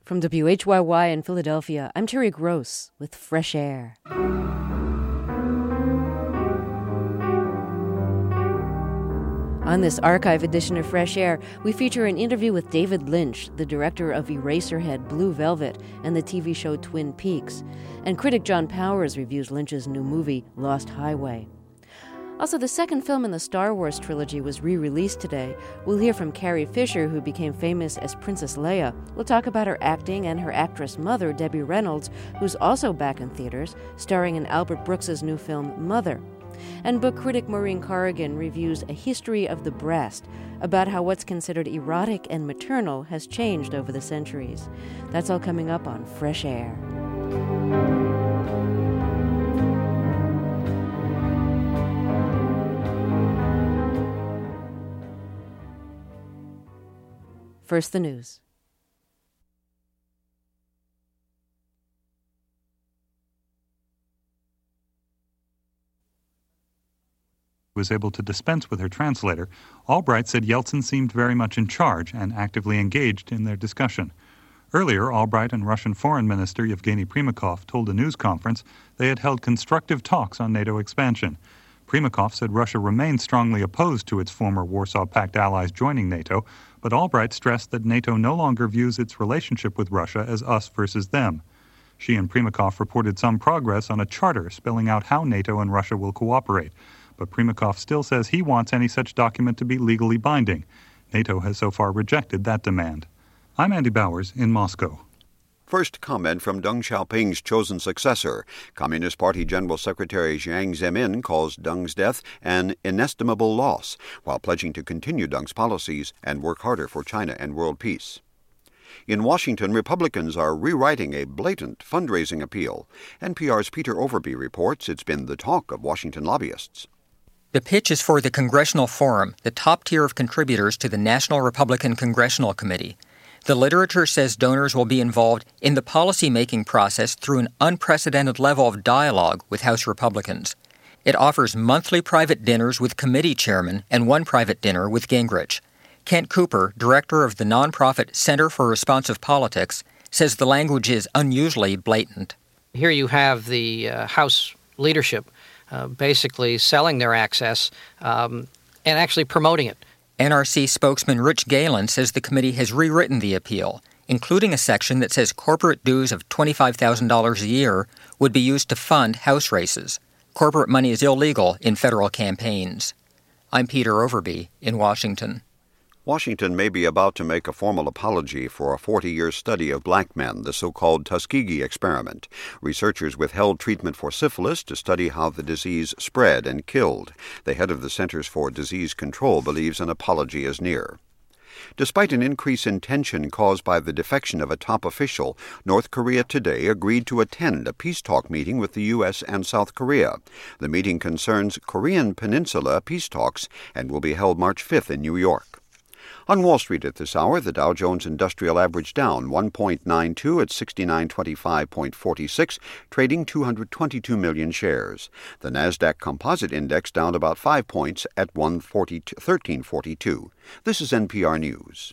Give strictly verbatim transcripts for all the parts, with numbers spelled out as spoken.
From W H Y Y in Philadelphia, I'm Terry Gross with Fresh Air. On this archive edition of Fresh Air, we feature an interview with David Lynch, the director of Eraserhead, Blue Velvet, and the T V show Twin Peaks. And critic John Powers reviews Lynch's new movie, Lost Highway. Also, the second film in the Star Wars trilogy was re-released today. We'll hear from Carrie Fisher, who became famous as Princess Leia. We'll talk about her acting and her actress mother, Debbie Reynolds, who's also back in theaters, starring in Albert Brooks's new film, Mother. And book critic Maureen Corrigan reviews A History of the Breast, about how what's considered erotic and maternal has changed over the centuries. That's all coming up on Fresh Air. First, the news. Was able to dispense with her translator, Albright said Yeltsin seemed very much in charge and actively engaged in their discussion. Earlier, Albright and Russian Foreign Minister Yevgeny Primakov told a news conference they had held constructive talks on NATO expansion. Primakov said Russia remained strongly opposed to its former Warsaw Pact allies joining NATO, but Albright stressed that NATO no longer views its relationship with Russia as us versus them. She and Primakov reported some progress on a charter spelling out how NATO and Russia will cooperate, but Primakov still says he wants any such document to be legally binding. NATO has so far rejected that demand. I'm Andy Bowers in Moscow. First comment from Deng Xiaoping's chosen successor. Communist Party General Secretary Jiang Zemin calls Deng's death an inestimable loss, while pledging to continue Deng's policies and work harder for China and world peace. In Washington, Republicans are rewriting a blatant fundraising appeal. N P R's Peter Overby reports it's been the talk of Washington lobbyists. The pitch is for the Congressional Forum, the top tier of contributors to the National Republican Congressional Committee. The literature says donors will be involved in the policy-making process through an unprecedented level of dialogue with House Republicans. It offers monthly private dinners with committee chairmen and one private dinner with Gingrich. Kent Cooper, director of the nonprofit Center for Responsive Politics, says the language is unusually blatant. Here you have the uh, House leadership uh, basically selling their access um, and actually promoting it. N R C spokesman Rich Galen says the committee has rewritten the appeal, including a section that says corporate dues of twenty-five thousand dollars a year would be used to fund House races. Corporate money is illegal in federal campaigns. I'm Peter Overby in Washington. Washington may be about to make a formal apology for a forty-year study of black men, the so-called Tuskegee experiment. Researchers withheld treatment for syphilis to study how the disease spread and killed. The head of the Centers for Disease Control believes an apology is near. Despite an increase in tension caused by the defection of a top official, North Korea today agreed to attend a peace talk meeting with the U S and South Korea. The meeting concerns Korean Peninsula peace talks and will be held March fifth in New York. On Wall Street at this hour, the Dow Jones Industrial Average down one point nine two at sixty-nine twenty-five point four six, trading two hundred twenty-two million shares. The Nasdaq Composite Index down about five points at thirteen forty-two. This is N P R News.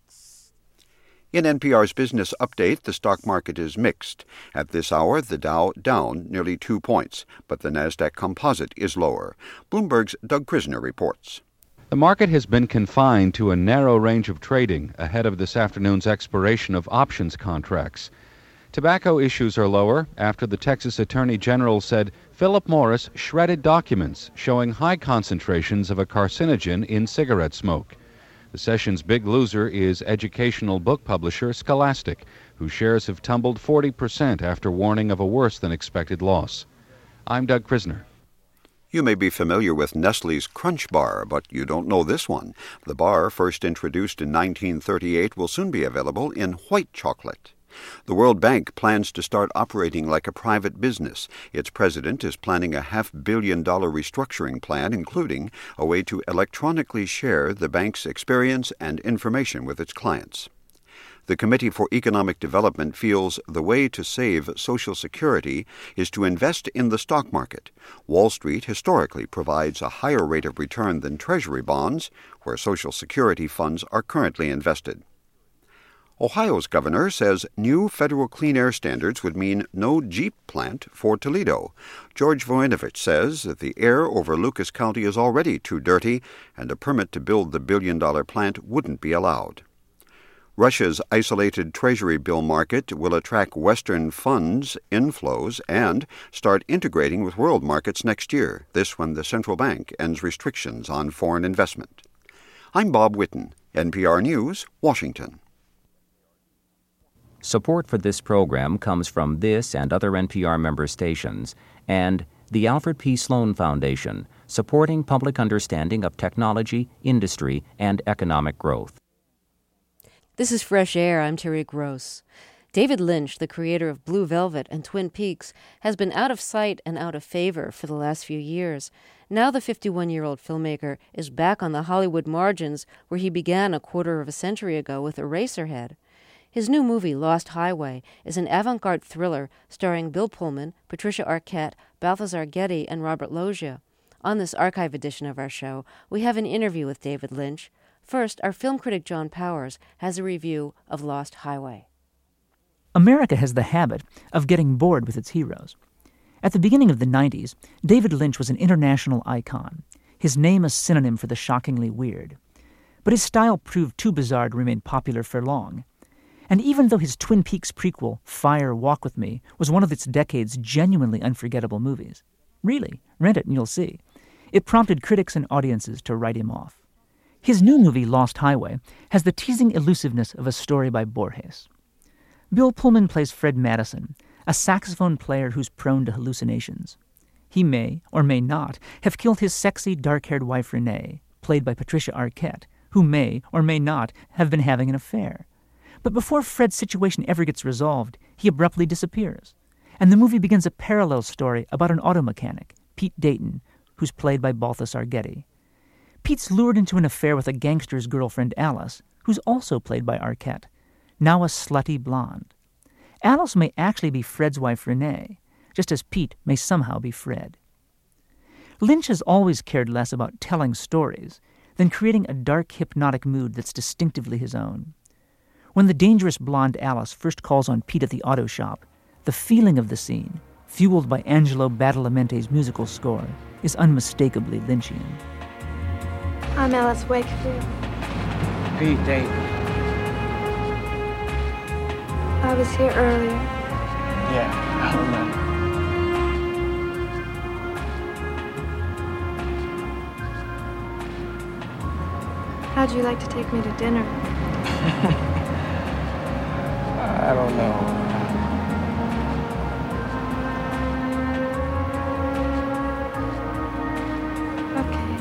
In N P R's Business Update, the stock market is mixed. At this hour, the Dow down nearly two points, but the Nasdaq Composite is lower. Bloomberg's Doug Krisner reports. The market has been confined to a narrow range of trading ahead of this afternoon's expiration of options contracts. Tobacco issues are lower after the Texas Attorney General said Philip Morris shredded documents showing high concentrations of a carcinogen in cigarette smoke. The session's big loser is educational book publisher Scholastic, whose shares have tumbled forty percent after warning of a worse-than-expected loss. I'm Doug Krisner. You may be familiar with Nestle's Crunch Bar, but you don't know this one. The bar, first introduced in nineteen thirty-eight, will soon be available in white chocolate. The World Bank plans to start operating like a private business. Its president is planning a half-billion dollar restructuring plan, including a way to electronically share the bank's experience and information with its clients. The Committee for Economic Development feels the way to save Social Security is to invest in the stock market. Wall Street historically provides a higher rate of return than Treasury bonds, where Social Security funds are currently invested. Ohio's governor says new federal clean air standards would mean no Jeep plant for Toledo. George Voinovich says that the air over Lucas County is already too dirty, and a permit to build the billion-dollar plant wouldn't be allowed. Russia's isolated treasury bill market will attract Western funds inflows and start integrating with world markets next year, this when the central bank ends restrictions on foreign investment. I'm Bob Whitten, N P R News, Washington. Support for this program comes from this and other N P R member stations and the Alfred P. Sloan Foundation, supporting public understanding of technology, industry, and economic growth. This is Fresh Air. I'm Terry Gross. David Lynch, the creator of Blue Velvet and Twin Peaks, has been out of sight and out of favor for the last few years. Now the fifty-one-year-old filmmaker is back on the Hollywood margins where he began a quarter of a century ago with Eraserhead. His new movie, Lost Highway, is an avant-garde thriller starring Bill Pullman, Patricia Arquette, Balthazar Getty, and Robert Loggia. On this archive edition of our show, we have an interview with David Lynch. First, our film critic John Powers has a review of Lost Highway. America has the habit of getting bored with its heroes. At the beginning of the nineties, David Lynch was an international icon, his name a synonym for the shockingly weird. But his style proved too bizarre to remain popular for long. And even though his Twin Peaks prequel, Fire, Walk With Me, was one of its decade's genuinely unforgettable movies, really, rent it and you'll see, it prompted critics and audiences to write him off. His new movie, Lost Highway, has the teasing elusiveness of a story by Borges. Bill Pullman plays Fred Madison, a saxophone player who's prone to hallucinations. He may, or may not, have killed his sexy, dark-haired wife Renee, played by Patricia Arquette, who may, or may not, have been having an affair. But before Fred's situation ever gets resolved, he abruptly disappears. And the movie begins a parallel story about an auto mechanic, Pete Dayton, who's played by Balthazar Getty. Pete's lured into an affair with a gangster's girlfriend, Alice, who's also played by Arquette, now a slutty blonde. Alice may actually be Fred's wife, Renee, just as Pete may somehow be Fred. Lynch has always cared less about telling stories than creating a dark, hypnotic mood that's distinctively his own. When the dangerous blonde Alice first calls on Pete at the auto shop, the feeling of the scene, fueled by Angelo Badalamenti's musical score, is unmistakably Lynchian. I'm Alice Wakefield. Pete Dayton. I was here earlier. Yeah, I remember. How'd you like to take me to dinner? I don't know. Okay.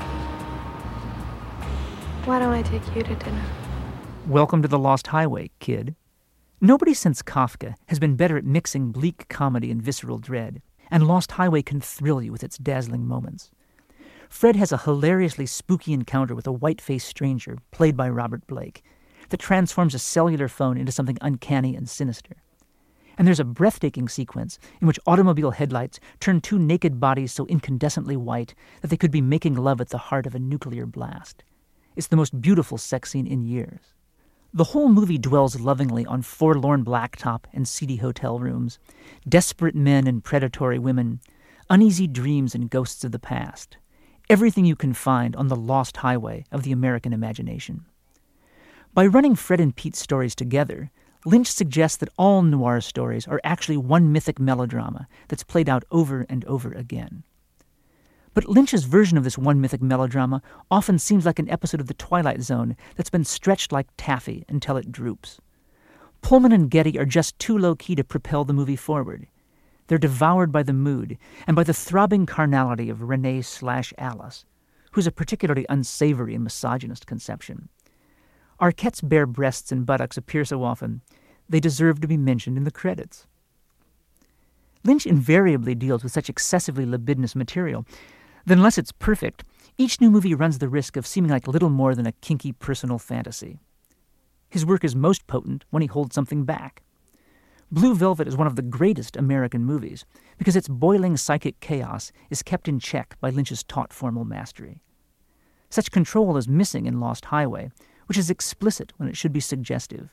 Why don't I take you to dinner? Welcome to the Lost Highway, kid. Nobody since Kafka has been better at mixing bleak comedy and visceral dread, and Lost Highway can thrill you with its dazzling moments. Fred has a hilariously spooky encounter with a white-faced stranger, played by Robert Blake, that transforms a cellular phone into something uncanny and sinister. And there's a breathtaking sequence in which automobile headlights turn two naked bodies so incandescently white that they could be making love at the heart of a nuclear blast. It's the most beautiful sex scene in years. The whole movie dwells lovingly on forlorn blacktop and seedy hotel rooms, desperate men and predatory women, uneasy dreams and ghosts of the past. Everything you can find on the lost highway of the American imagination. By running Fred and Pete's stories together, Lynch suggests that all noir stories are actually one mythic melodrama that's played out over and over again. But Lynch's version of this one mythic melodrama often seems like an episode of The Twilight Zone that's been stretched like taffy until it droops. Pullman and Getty are just too low-key to propel the movie forward. They're devoured by the mood and by the throbbing carnality of Renee slash Alice, who's a particularly unsavory and misogynist conception. Arquette's bare breasts and buttocks appear so often, they deserve to be mentioned in the credits. Lynch invariably deals with such excessively libidinous material that unless it's perfect, each new movie runs the risk of seeming like little more than a kinky personal fantasy. His work is most potent when he holds something back. Blue Velvet is one of the greatest American movies because its boiling psychic chaos is kept in check by Lynch's taut formal mastery. Such control is missing in Lost Highway, which is explicit when it should be suggestive.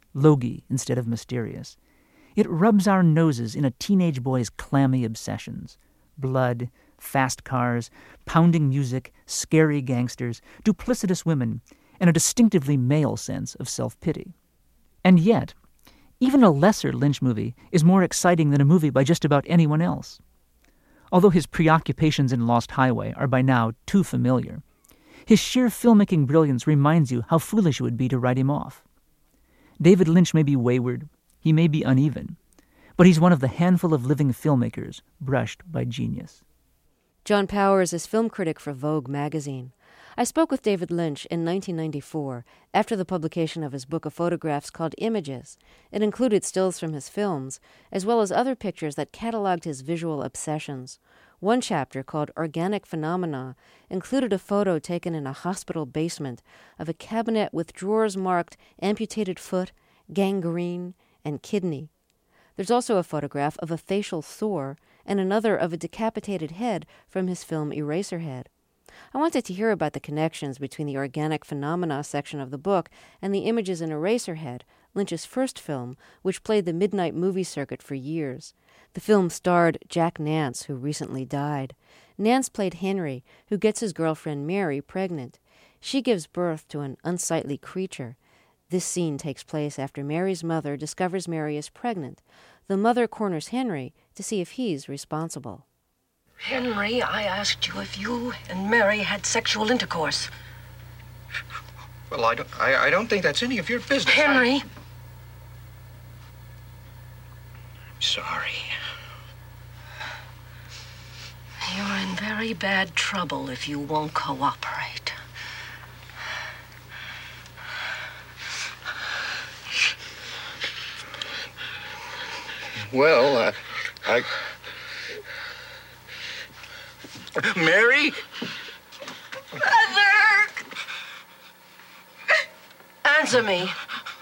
logy instead of mysterious. It rubs our noses in a teenage boy's clammy obsessions. Blood, fast cars, pounding music, scary gangsters, duplicitous women, and a distinctively male sense of self-pity. And yet, even a lesser Lynch movie is more exciting than a movie by just about anyone else. Although his preoccupations in Lost Highway are by now too familiar, his sheer filmmaking brilliance reminds you how foolish it would be to write him off. David Lynch may be wayward, he may be uneven, but he's one of the handful of living filmmakers brushed by genius. John Powers is film critic for Vogue magazine. I spoke with David Lynch in nineteen ninety-four, after the publication of his book of photographs called Images. It included stills from his films, as well as other pictures that cataloged his visual obsessions. One chapter, called Organic Phenomena, included a photo taken in a hospital basement of a cabinet with drawers marked amputated foot, gangrene, and kidney. There's also a photograph of a facial Thor and another of a decapitated head from his film Eraserhead. I wanted to hear about the connections between the Organic Phenomena section of the book and the images in Eraserhead, Lynch's first film, which played the midnight movie circuit for years. The film starred Jack Nance, who recently died. Nance played Henry, who gets his girlfriend Mary pregnant. She gives birth to an unsightly creature. This scene takes place after Mary's mother discovers Mary is pregnant. The mother corners Henry to see if he's responsible. Henry, I asked you if you and Mary had sexual intercourse. Well, I don't, I, I don't think that's any of your business. Henry. I... I'm sorry. You're in very bad trouble if you won't cooperate. Well, uh, I... Mary? Mother! Answer me.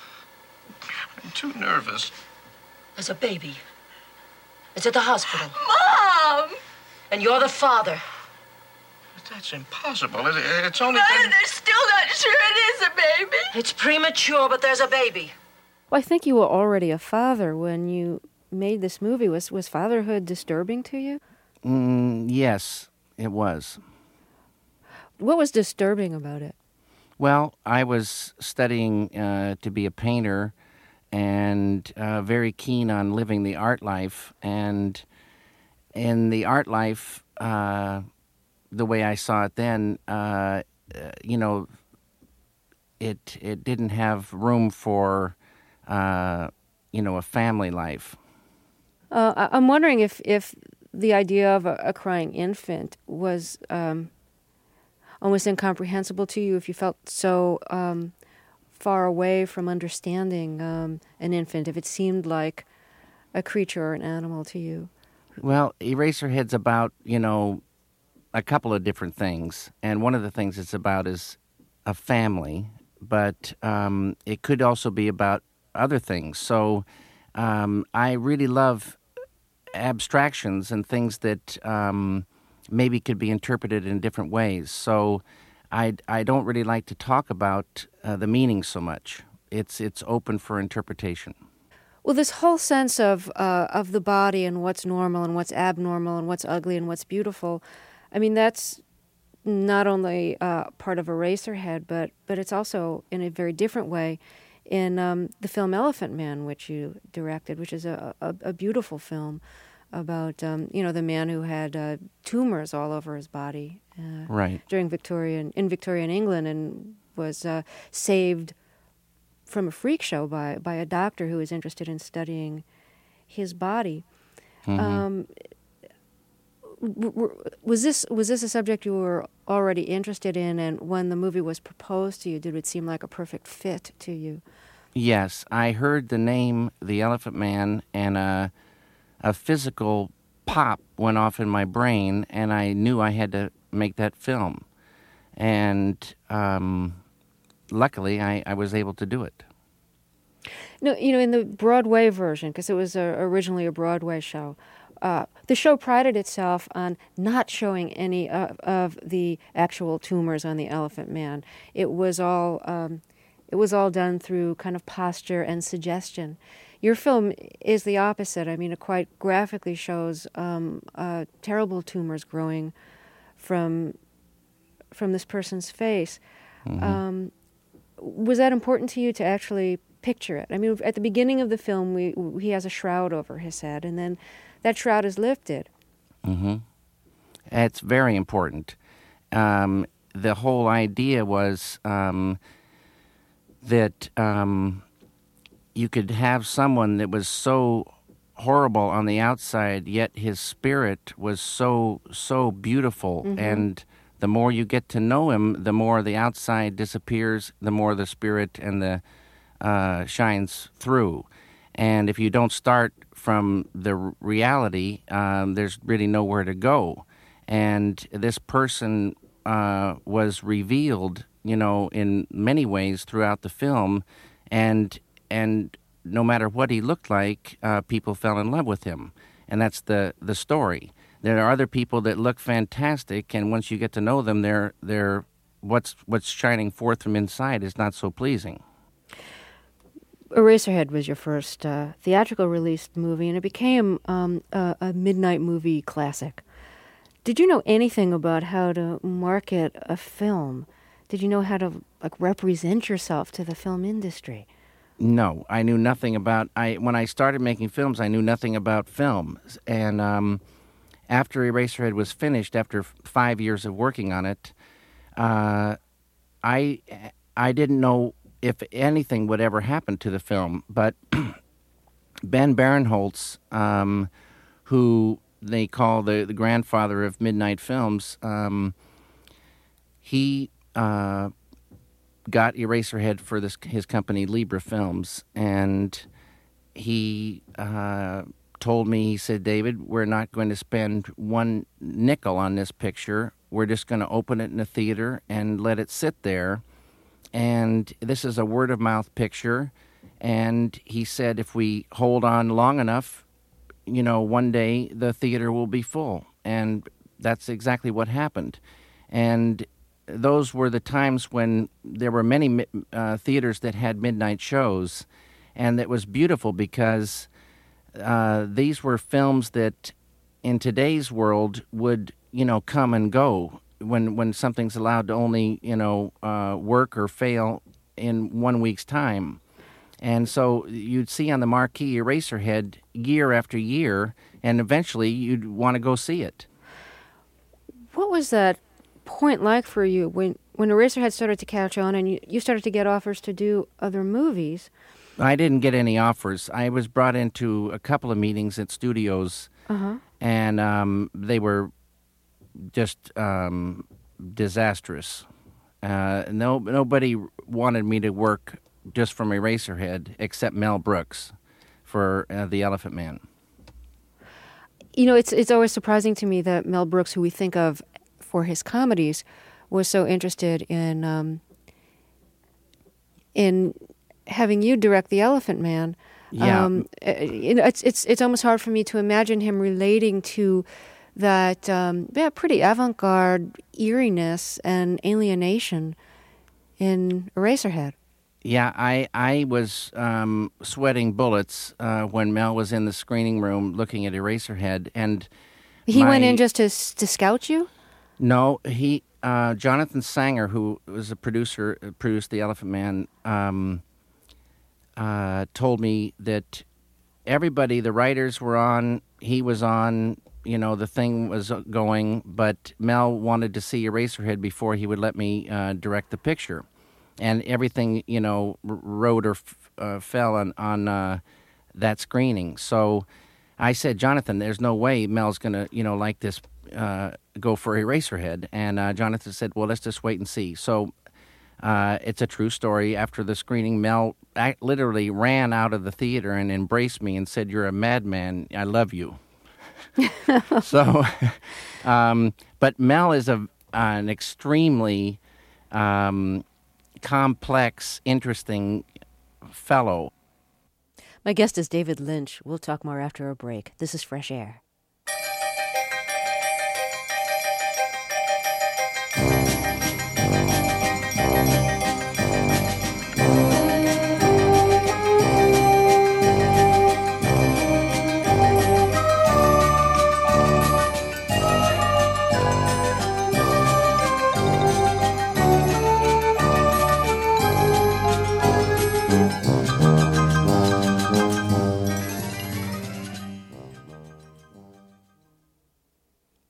I'm too nervous. There's a baby. It's at the hospital. Mom! And you're the father. But that's impossible. It, it's only Mother, been... they're still not sure it is a baby. It's premature, but there's a baby. Well, I think you were already a father when you made this movie. Was, was fatherhood disturbing to you? Mm, yes, it was. What was disturbing about it? Well, I was studying uh, to be a painter and uh, very keen on living the art life. And in the art life, uh, the way I saw it then, uh, uh, you know, it it didn't have room for, uh, you know, a family life. Uh, I'm wondering if, if the idea of a, a crying infant was um, almost incomprehensible to you, if you felt so um, far away from understanding um, an infant, if it seemed like a creature or an animal to you. Well, Eraserhead's about, you know, a couple of different things. And one of the things it's about is a family, but um, it could also be about other things. So um, I really love abstractions and things that um, maybe could be interpreted in different ways. So I, I don't really like to talk about uh, the meaning so much. It's it's open for interpretation. Well, this whole sense of uh, of the body and what's normal and what's abnormal and what's ugly and what's beautiful, I mean, that's not only uh, part of Eraserhead, but but it's also in a very different way in um, the film Elephant Man, which you directed, which is a, a, a beautiful film about, um, you know, the man who had uh, tumors all over his body uh, right. during Victorian, in Victorian England, and was uh, saved from a freak show by, by a doctor who was interested in studying his body. Mm-hmm. Um, w- w- was this was this a subject you were already interested in, and when the movie was proposed to you, did it seem like a perfect fit to you? Yes, I heard the name The Elephant Man, and a, a physical pop went off in my brain, and I knew I had to make that film. And um, luckily, I, I was able to do it. No, you know, in the Broadway version, because it was a, originally a Broadway show, uh, the show prided itself on not showing any of, of the actual tumors on the Elephant Man. It was all um, it was all done through kind of posture and suggestion. Your film is the opposite. I mean, it quite graphically shows um, uh, terrible tumors growing from from this person's face. Mm-hmm. Um, was that important to you to actually picture it? I mean, at the beginning of the film, we, he has a shroud over his head, and then that shroud is lifted. Mm-hmm. It's very important. Um, the whole idea was um, that um, you could have someone that was so horrible on the outside, yet his spirit was so, so beautiful. Mm-hmm. And the more you get to know him, the more the outside disappears, the more the spirit and the uh, shines through. And if you don't start from the r- reality, um, there's really nowhere to go. And this person uh, was revealed, you know, in many ways throughout the film, and and no matter what he looked like, uh, people fell in love with him, and that's the the story. There are other people that look fantastic, and once you get to know them, they're they're what's what's shining forth from inside is not so pleasing. Eraserhead was your first uh, theatrical released movie, and it became um, a, a midnight movie classic. Did you know anything about how to market a film? Did you know how to like represent yourself to the film industry? No, I knew nothing about. I when I started making films, I knew nothing about film, and um, after Eraserhead was finished, after f- five years of working on it, uh, I I didn't know if anything would ever happen to the film. But Ben Barenholtz, um, who they call the, the grandfather of midnight films, um, he uh, got Eraserhead for this his company Libra Films, and he uh, told me, he said, David, we're not going to spend one nickel on this picture. We're just going to open it in a theater and let it sit there. And this is a word-of-mouth picture. And he said if we hold on long enough, you know, one day the theater will be full. And that's exactly what happened. And those were the times when there were many uh, theaters that had midnight shows. And it was beautiful because uh, these were films that in today's world would, you know, come and go when when something's allowed to only, you know, uh, work or fail in one week's time. And so you'd see on the marquee Eraserhead year after year, and eventually you'd want to go see it. What was that point like for you when, when Eraserhead started to catch on and you, you started to get offers to do other movies? I didn't get any offers. I was brought into a couple of meetings at studios, uh-huh. and um, they were just um, disastrous. Uh, no, nobody wanted me to work just from Eraserhead except Mel Brooks for uh, The Elephant Man. You know, it's it's always surprising to me that Mel Brooks, who we think of for his comedies, was so interested in um, in having you direct The Elephant Man. Yeah. Um, you know, it's it's it's almost hard for me to imagine him relating to that um, yeah, pretty avant-garde eeriness and alienation in Eraserhead. Yeah, I I was um, sweating bullets uh, when Mel was in the screening room looking at Eraserhead, and he my, went in just to to scout you. No, he uh, Jonathan Sanger, who was a producer, uh, produced The Elephant Man, um, uh, told me that everybody, the writers were on, he was on. You know, the thing was going, but Mel wanted to see Eraserhead before he would let me uh, direct the picture. And everything, you know, r- rode or f- uh, fell on, on uh, that screening. So I said, Jonathan, there's no way Mel's going to, you know, like this, uh, go for Eraserhead. And uh, Jonathan said, well, let's just wait and see. So uh, it's a true story. After the screening, Mel act- literally ran out of the theater and embraced me and said, you're a madman. I love you. so, um, but Mel is a an extremely um, complex, interesting fellow. My guest is David Lynch. We'll talk more after a break. This is Fresh Air.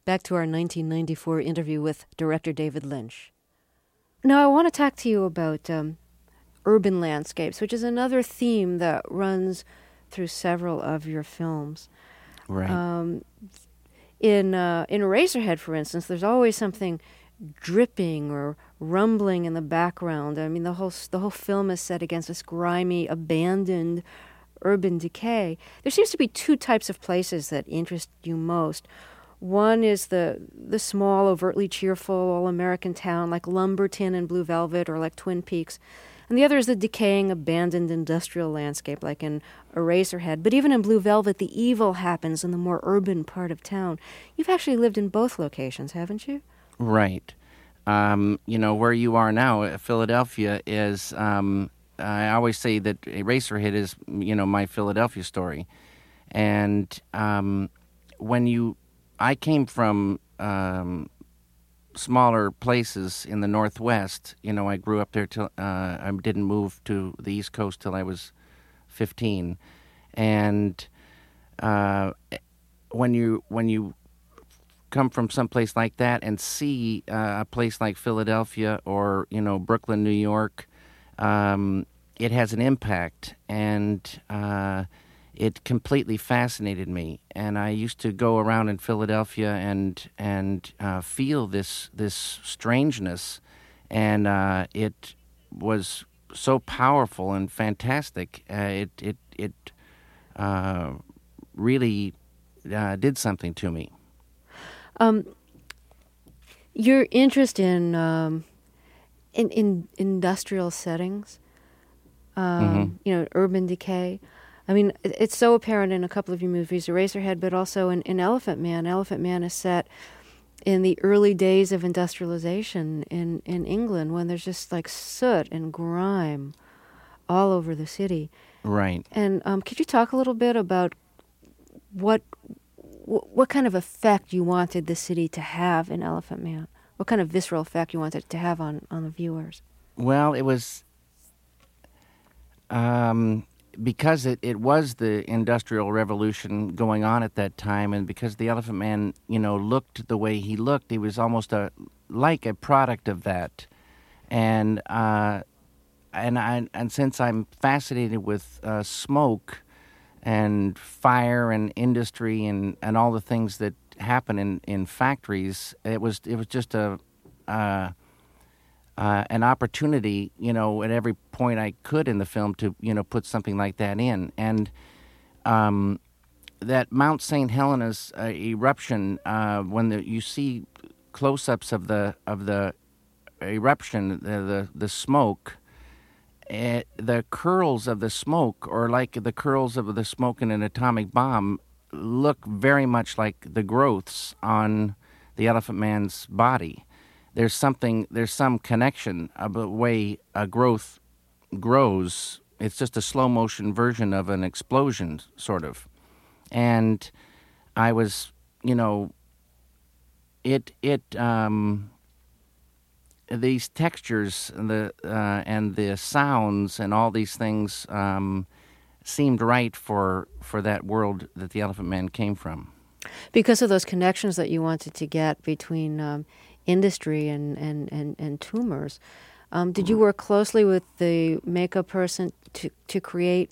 back to our nineteen ninety-four interview with director David Lynch. Now, I want to talk to you about um, urban landscapes, which is another theme that runs through several of your films. Right. Um, in uh, in Eraserhead, for instance, there's always something dripping or rumbling in the background. I mean, the whole the whole film is set against this grimy, abandoned urban decay. There seems to be two types of places that interest you most. One is the the small, overtly cheerful, all-American town like Lumberton and Blue Velvet, or like Twin Peaks. And the other is the decaying, abandoned industrial landscape like in Eraserhead. But even in Blue Velvet, the evil happens in the more urban part of town. You've actually lived in both locations, haven't you? Right. Um, you know, where you are now, Philadelphia is, um, I always say that Eraserhead is, you know, my Philadelphia story. And um, when you, I came from um, smaller places in the Northwest. You know, I grew up there till, uh, I didn't move to the East Coast till I was fifteen. And uh, when you, when you, come from some place like that and see uh, a place like Philadelphia or, you know, Brooklyn, New York, um, it has an impact, and uh, it completely fascinated me. And I used to go around in Philadelphia and and uh, feel this this strangeness, and uh, it was so powerful and fantastic. Uh, it it it uh, really uh, did something to me. Um, your interest in, um, in in industrial settings, um, mm-hmm. you know, urban decay. I mean, it, it's so apparent in a couple of your movies, Eraserhead, but also in, in Elephant Man. Elephant Man is set in the early days of industrialization in, in England, when there's just like soot and grime all over the city. Right. And um, could you talk a little bit about what what kind of effect you wanted the city to have in Elephant Man? What kind of visceral effect you wanted it to have on, on the viewers? Well, it was um, because it, it was the Industrial Revolution going on at that time, and because the Elephant Man, you know, looked the way he looked, he was almost a like a product of that. And uh, and I and since I'm fascinated with uh, smoke and fire and industry and, and all the things that happen in, in factories, it was it was just a uh, uh, an opportunity, you know, at every point I could in the film to, you know, put something like that in. And um, that Mount Saint Helena's uh, eruption, uh, when the, you see close-ups of the of the eruption, the the, the smoke. It, the curls of the smoke, or like the curls of the smoke in an atomic bomb, look very much like the growths on the Elephant Man's body. There's something, there's some connection of the way a growth grows. It's just a slow motion version of an explosion, sort of. And I was, you know, it it. Um, These textures and the uh, and the sounds and all these things um, seemed right for for that world that the Elephant Man came from. Because of those connections that you wanted to get between um, industry and, and, and, and tumors, um, did you work closely with the makeup person to, to create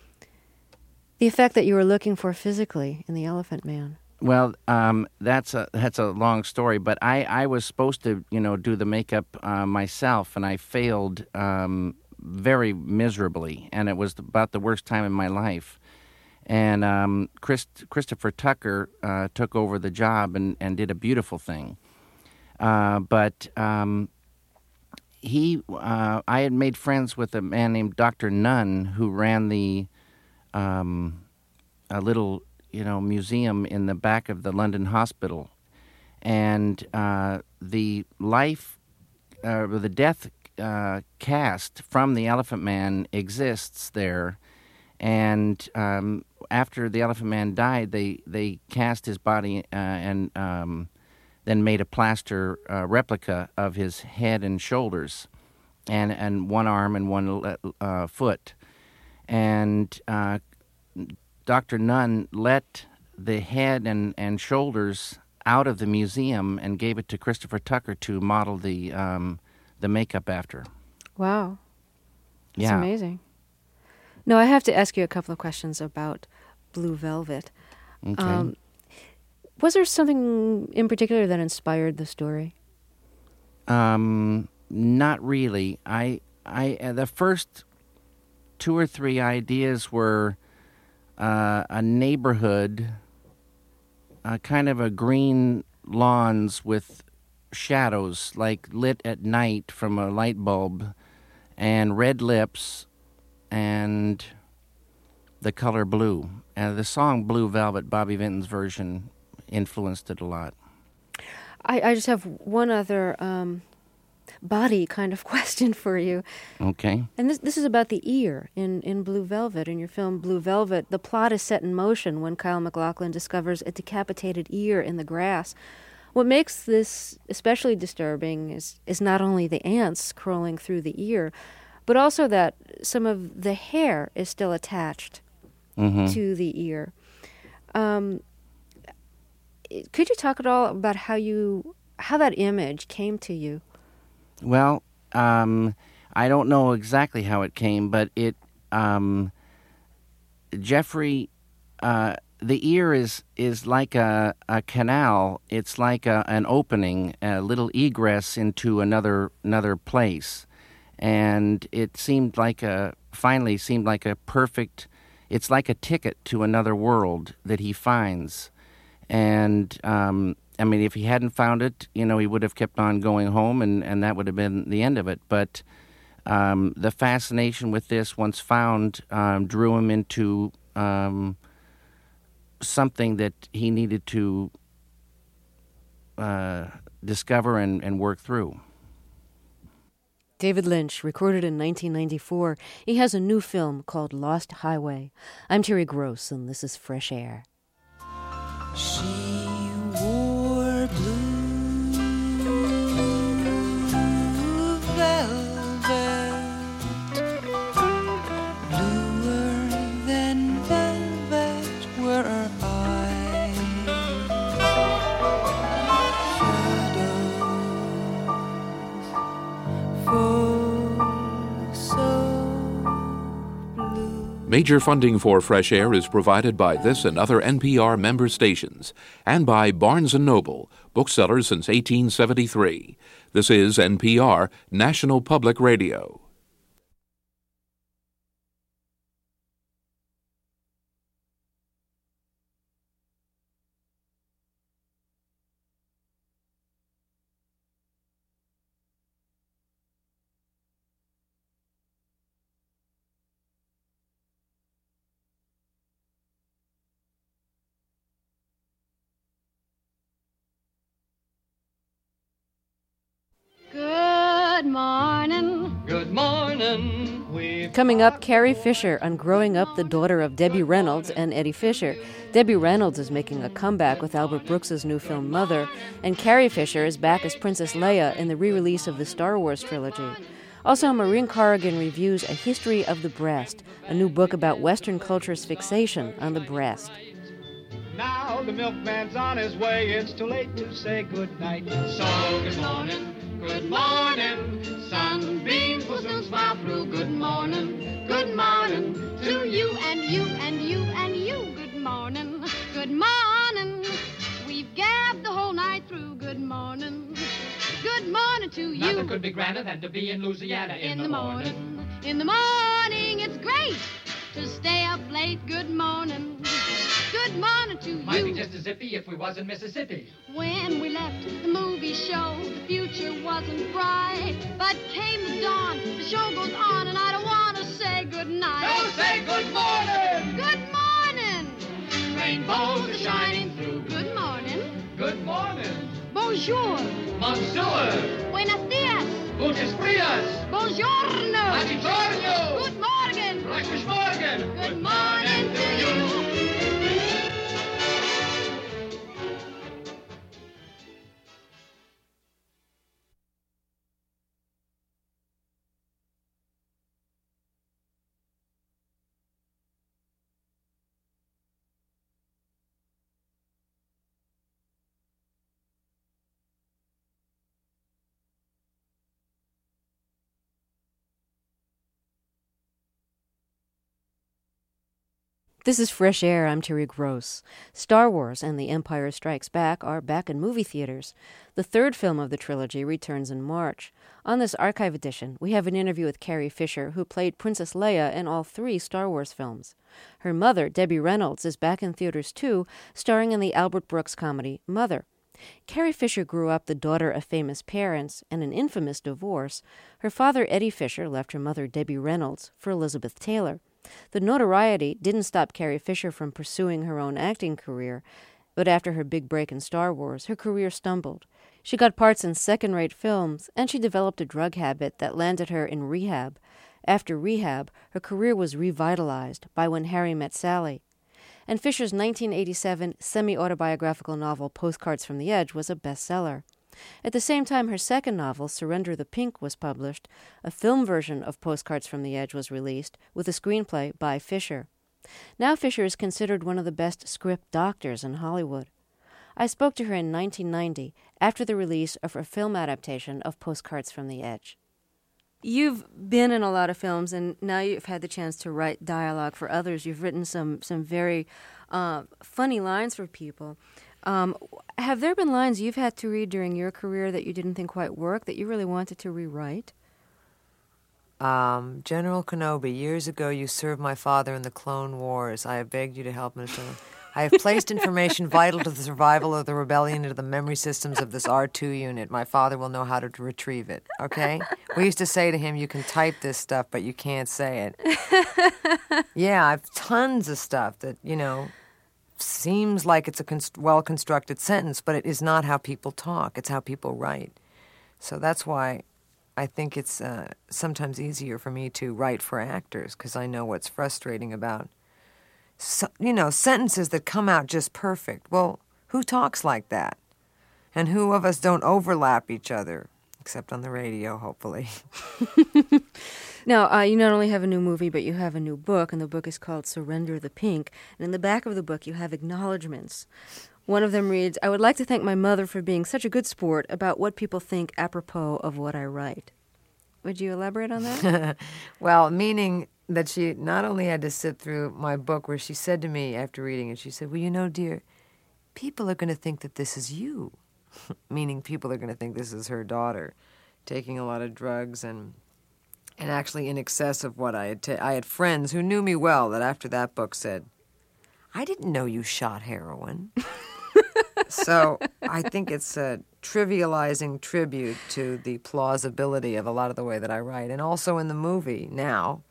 the effect that you were looking for physically in the Elephant Man? Well, um, that's a that's a long story, but I, I was supposed to, you know, do the makeup uh, myself, and I failed um, very miserably, and it was about the worst time in my life. And um, Chris, Christopher Tucker uh, took over the job and, and did a beautiful thing. Uh, but um, he, uh, I had made friends with a man named Doctor Nunn, who ran the um, a little, you know, museum in the back of the London Hospital, and uh, the life, uh, the death uh, cast from the Elephant Man exists there, and um, after the Elephant Man died, they they cast his body uh, and um, then made a plaster uh, replica of his head and shoulders, and and one arm and one uh, foot, and Uh, Doctor Nunn let the head and, and shoulders out of the museum and gave it to Christopher Tucker to model the um, the makeup after. Wow. That's yeah. amazing. No, I have to ask you a couple of questions about Blue Velvet. Okay. Um, was there something in particular that inspired the story? Um, not really. I, I, uh, the first two or three ideas were uh, a neighborhood, uh, kind of a green lawns with shadows, like lit at night from a light bulb, and red lips, and the color blue. And the song Blue Velvet, Bobby Vinton's version, influenced it a lot. I, I just have one other um, body kind of question for you. Okay. And this this is about the ear in, in Blue Velvet. In your film Blue Velvet, the plot is set in motion when Kyle MacLachlan discovers a decapitated ear in the grass. What makes this especially disturbing is, is not only the ants crawling through the ear, but also that some of the hair is still attached mm-hmm. to the ear. Um, could you talk at all about how you how that image came to you? Well, um, I don't know exactly how it came, but it um, Jeffrey. Uh, the ear is is like a, a canal. It's like a, an opening, a little egress into another another place, and it seemed like a finally seemed like a perfect. It's like a ticket to another world that he finds. And, um, I mean, if he hadn't found it, you know, he would have kept on going home, and, and that would have been the end of it. But um, the fascination with this, once found, um, drew him into um, something that he needed to uh, discover and, and work through. David Lynch, recorded in nineteen ninety-four. He has a new film called Lost Highway. I'm Terry Gross, and this is Fresh Air. She wore blue velvet, bluer than velvet were her eyes, shadows for so blue. Major funding for Fresh Air is provided by this and other N P R member stations, and by Barnes and Noble, booksellers since eighteen seventy-three. This is N P R, National Public Radio. Good morning. Good morning. We've Coming up, Carrie Fisher on Growing Up, the daughter of Debbie Reynolds and Eddie Fisher. Debbie Reynolds is making a comeback with Albert Brooks's new film Mother, and Carrie Fisher is back as Princess Leia in the re-release of the Star Wars trilogy. Also, Maureen Corrigan reviews A History of the Breast, a new book about Western culture's fixation on the breast. Now the milkman's on his way. It's too late to say goodnight. So good morning. Good morning, sunbeams will soon smile through. Good morning, good morning To you and you and you and you. Good morning. Good morning. We've gabbed the whole night through. Good morning. Good morning to you. Nothing could be grander than to be in Louisiana in, In the, the morning. morning. In the morning, it's great to stay up late. Good morning. Good morning to Might be you. just as zippy if we was in Mississippi. When we left the movie show, the future wasn't bright. But came the dawn, the show goes on, and I don't want to say goodnight. Don't say good morning. Good morning. Rainbows are shining through. Good morning. Good morning. Bonjour. Monsieur. Buenos dias. Gutes Frias. Buongiorno. Buongiorno. Good morning. Guten Morgen. Good morning to you. This is Fresh Air. I'm Terry Gross. Star Wars and The Empire Strikes Back are back in movie theaters. The third film of the trilogy returns in March. On this archive edition, we have an interview with Carrie Fisher, who played Princess Leia in all three Star Wars films. Her mother, Debbie Reynolds, is back in theaters too, starring in the Albert Brooks comedy Mother. Carrie Fisher grew up the daughter of famous parents and an infamous divorce. Her father, Eddie Fisher, left her mother, Debbie Reynolds, for Elizabeth Taylor. The notoriety didn't stop Carrie Fisher from pursuing her own acting career, but after her big break in Star Wars, her career stumbled. She got parts in second-rate films, and she developed a drug habit that landed her in rehab. After rehab, her career was revitalized by When Harry Met Sally. And Fisher's nineteen eighty-seven semi-autobiographical novel Postcards from the Edge was a bestseller. At the same time her second novel, Surrender the Pink, was published, a film version of Postcards from the Edge was released, with a screenplay by Fisher. Now Fisher is considered one of the best script doctors in Hollywood. I spoke to her in nineteen ninety, after the release of her film adaptation of Postcards from the Edge. You've been in a lot of films, and now you've had the chance to write dialogue for others. You've written some, some very uh, funny lines for people. Um, have there been lines you've had to read during your career that you didn't think quite worked, that you really wanted to rewrite? Um, General Kenobi, years ago you served my father in the Clone Wars. I have begged you to help Mister I have placed information vital to the survival of the rebellion into the memory systems of this R two unit. My father will know how to retrieve it, okay? We used to say to him, you can type this stuff, but you can't say it. Yeah, I've tons of stuff that, you know, seems like it's a const- well-constructed sentence, but it is not how people talk. It's how people write. So that's why I think it's uh, sometimes easier for me to write for actors, because I know what's frustrating about So, you know, sentences that come out just perfect. Well, who talks like that? And who of us don't overlap each other? Except on the radio, hopefully. Now, uh, you not only have a new movie, but you have a new book, and the book is called Surrender the Pink. And in the back of the book, you have acknowledgments. One of them reads, I would like to thank my mother for being such a good sport about what people think apropos of what I write. Would you elaborate on that? Well, meaning that she not only had to sit through my book, where she said to me after reading it, she said, well, you know, dear, people are going to think that this is you. Meaning people are going to think this is her daughter, taking a lot of drugs and and actually in excess of what I had ta- I had friends who knew me well that after that book said, I didn't know you shot heroin. So I think it's a trivializing tribute to the plausibility of a lot of the way that I write. And also in the movie now,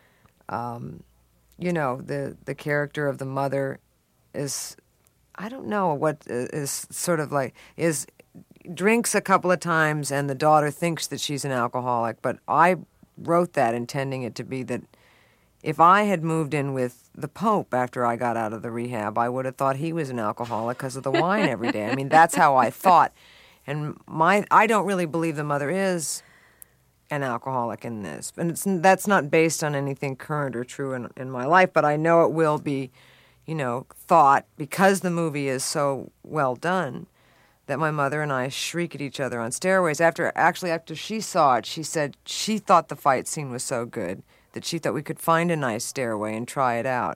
Um, you know, the, the character of the mother is, I don't know what is sort of like, is drinks a couple of times and the daughter thinks that she's an alcoholic. But I wrote that intending it to be that if I had moved in with the Pope after I got out of the rehab, I would have thought he was an alcoholic because of the wine every day. I mean, that's how I thought. And my, I don't really believe the mother is an alcoholic in this. And it's, that's not based on anything current or true in, in my life, but I know it will be, you know, thought, because the movie is so well done, that my mother and I shriek at each other on stairways. After, actually, after she saw it, she said she thought the fight scene was so good that she thought we could find a nice stairway and try it out.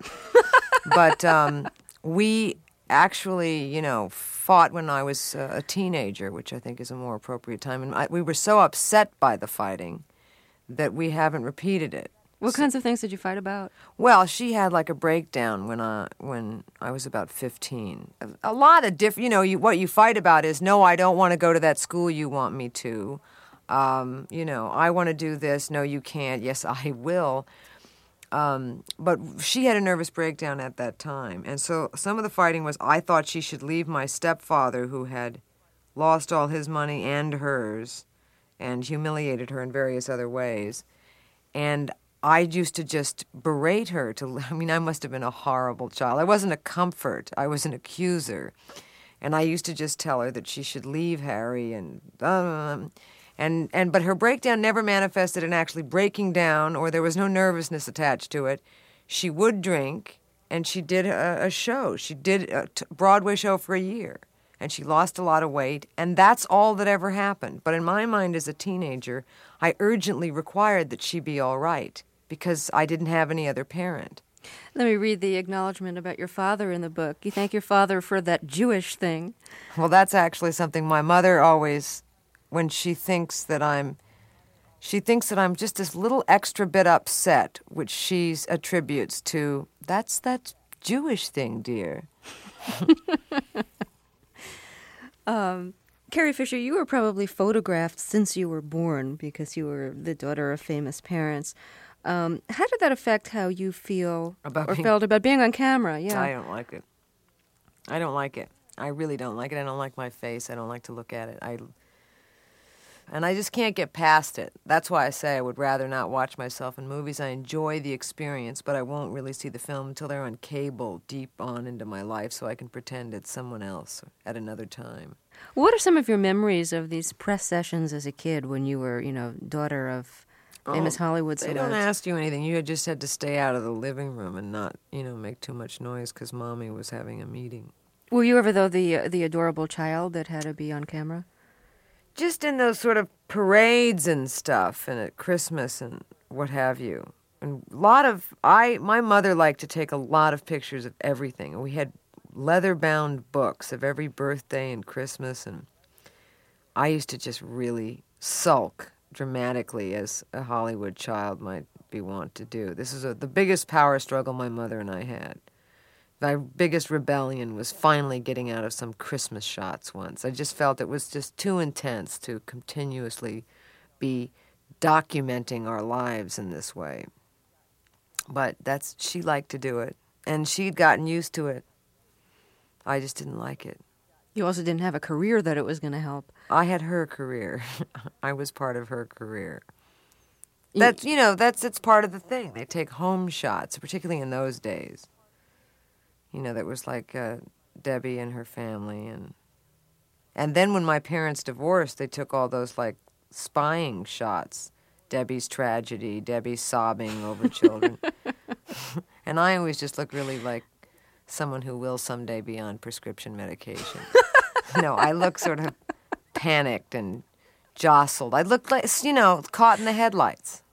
But um, we actually, you know, fought when I was uh, a teenager, which I think is a more appropriate time. And I, we were so upset by the fighting that we haven't repeated it. What so, kinds of things did you fight about? Well, she had like a breakdown when I, when I was about fifteen. A, a lot of different, you know, you, what you fight about is, no, I don't want to go to that school you want me to. Um, you know, I want to do this. No, you can't. Yes, I will. Um, but she had a nervous breakdown at that time. And so some of the fighting was, I thought she should leave my stepfather, who had lost all his money and hers and humiliated her in various other ways. And I used to just berate her. To, I mean, I must have been a horrible child. I wasn't a comfort. I was an accuser. And I used to just tell her that she should leave Harry and... Um, And and but her breakdown never manifested in actually breaking down, or there was no nervousness attached to it. She would drink, and she did a, a show. She did a t- Broadway show for a year, and she lost a lot of weight, and that's all that ever happened. But in my mind as a teenager, I urgently required that she be all right, because I didn't have any other parent. Let me read the acknowledgement about your father in the book. You thank your father for that Jewish thing. Well, that's actually something my mother always, when she thinks that I'm, she thinks that I'm just this little extra bit upset, which she attributes to, that's that Jewish thing, dear. um, Carrie Fisher, you were probably photographed since you were born because you were the daughter of famous parents. Um, how did that affect how you feel about or being, felt about being on camera? Yeah, I don't like it. I don't like it. I really don't like it. I don't like my face. I don't like to look at it. I, and I just can't get past it. That's why I say I would rather not watch myself in movies. I enjoy the experience, but I won't really see the film until they're on cable deep on into my life so I can pretend it's someone else at another time. What are some of your memories of these press sessions as a kid when you were, you know, daughter of famous oh, Hollywood They celebs? don't ask you anything. You just had to stay out of the living room and not, you know, make too much noise because Mommy was having a meeting. Were you ever, though, the uh, the adorable child that had to be on camera? Just in those sort of parades and stuff, and at Christmas and what have you. And a lot of, I, my mother liked to take a lot of pictures of everything. And we had leather-bound books of every birthday and Christmas, and I used to just really sulk dramatically as a Hollywood child might be wont to do. This is a, the biggest power struggle my mother and I had. My biggest rebellion was finally getting out of some Christmas shots once. I just felt it was just too intense to continuously be documenting our lives in this way. But that's, she liked to do it, and she'd gotten used to it. I just didn't like it. You also didn't have a career that it was going to help. I had her career. I was part of her career. That's, you know, that's it's part of the thing. They take home shots, particularly in those days. You know, that was like uh, Debbie and her family. And and then when my parents divorced, they took all those, like, spying shots. Debbie's tragedy, Debbie sobbing over children. And I always just look really like someone who will someday be on prescription medication. No, I look sort of panicked and jostled. I look like, you know, caught in the headlights.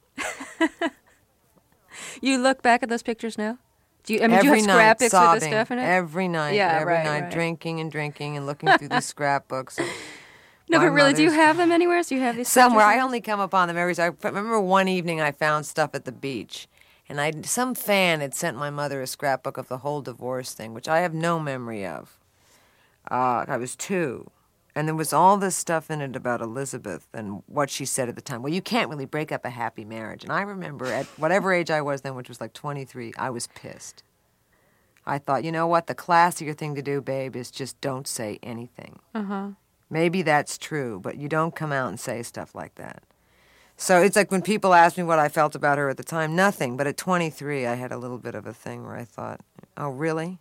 You look back at those pictures now? Do you, I mean, every do you have scrapbooks night, with this stuff in it? Every night, yeah, every right, night, right. drinking and drinking and looking through these scrapbooks. Of no, but really, do you mother's... have them anywhere? Do you have these somewhere? pictures? I only come upon them every. I remember one evening I found stuff at the beach, and I some fan had sent my mother a scrapbook of the whole divorce thing, which I have no memory of. Uh, I was two. And there was all this stuff in it about Elizabeth and what she said at the time. Well, you can't really break up a happy marriage. And I remember at whatever age I was then, which was like twenty-three, I was pissed. I thought, you know what, the classier thing to do, babe, is just don't say anything. Uh-huh. Maybe that's true, but you don't come out and say stuff like that. So it's like when people ask me what I felt about her at the time, nothing. But at twenty-three, I had a little bit of a thing where I thought, oh, really?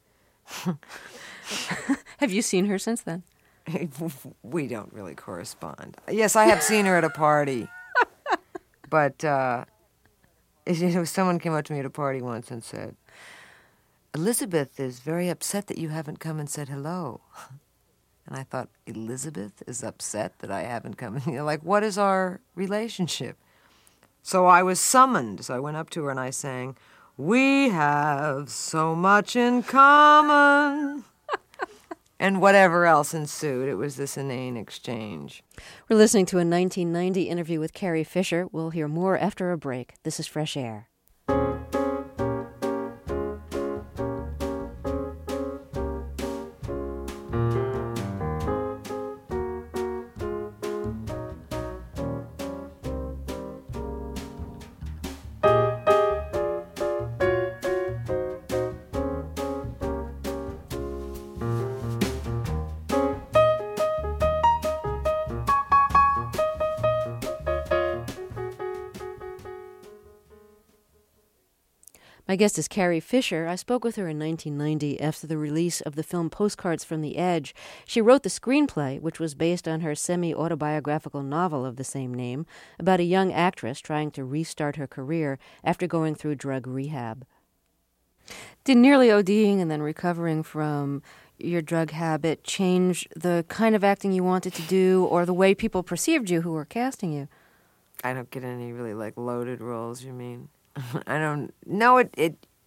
Have you seen her since then? We don't really correspond. Yes, I have seen her at a party. But uh, you know, someone came up to me at a party once and said, Elizabeth is very upset that you haven't come and said hello. And I thought, Elizabeth is upset that I haven't come. You know, like, what is our relationship? So I was summoned. So I went up to her and I sang, we have so much in common. And whatever else ensued. It was this inane exchange. We're listening to a nineteen ninety interview with Carrie Fisher. We'll hear more after a break. This is Fresh Air. My guest is Carrie Fisher. I spoke with her in nineteen ninety after the release of the film Postcards from the Edge. She wrote the screenplay, which was based on her semi-autobiographical novel of the same name, about a young actress trying to restart her career after going through drug rehab. Did nearly ODing and then recovering from your drug habit change the kind of acting you wanted to do or the way people perceived you who were casting you? I don't get any really, like, loaded roles, you mean? I don't know. It, it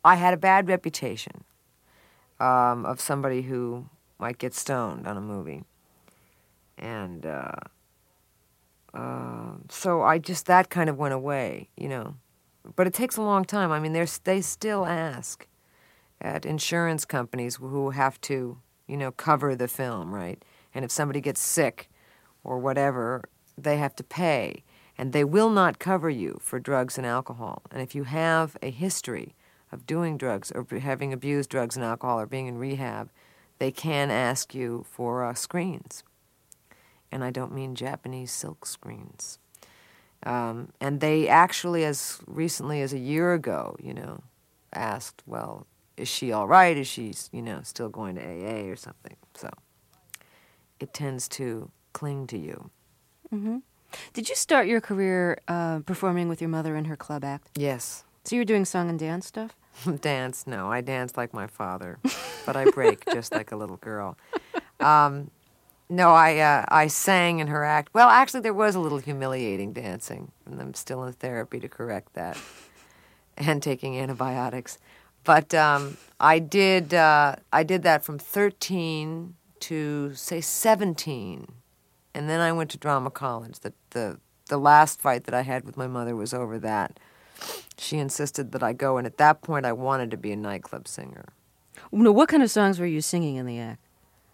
I had a bad reputation um, of somebody who might get stoned on a movie. And uh, uh, so I just, that kind of went away, you know. But it takes a long time. I mean, there's, they still ask at insurance companies who have to, you know, cover the film, right? And if somebody gets sick or whatever, they have to pay. And they will not cover you for drugs and alcohol. And if you have a history of doing drugs or having abused drugs and alcohol or being in rehab, they can ask you for uh, screens. And I don't mean Japanese silk screens. Um, and they actually, as recently as a year ago, you know, asked, well, is she all right? Is she, you know, still going to A A or something? So it tends to cling to you. Mm-hmm. Did you start your career uh, performing with your mother in her club act? Yes. So you were doing song and dance stuff? Dance, no. I dance like my father, but I break just like a little girl. Um, no, I uh, I sang in her act. Well, actually, there was a little humiliating dancing, and I'm still in therapy to correct that, and taking antibiotics. But um, I did uh, I did that from thirteen to say seventeen. And then I went to drama college. The, the the last fight that I had with my mother was over that. She insisted that I go, and at that point I wanted to be a nightclub singer. No, what kind of songs were you singing in the act?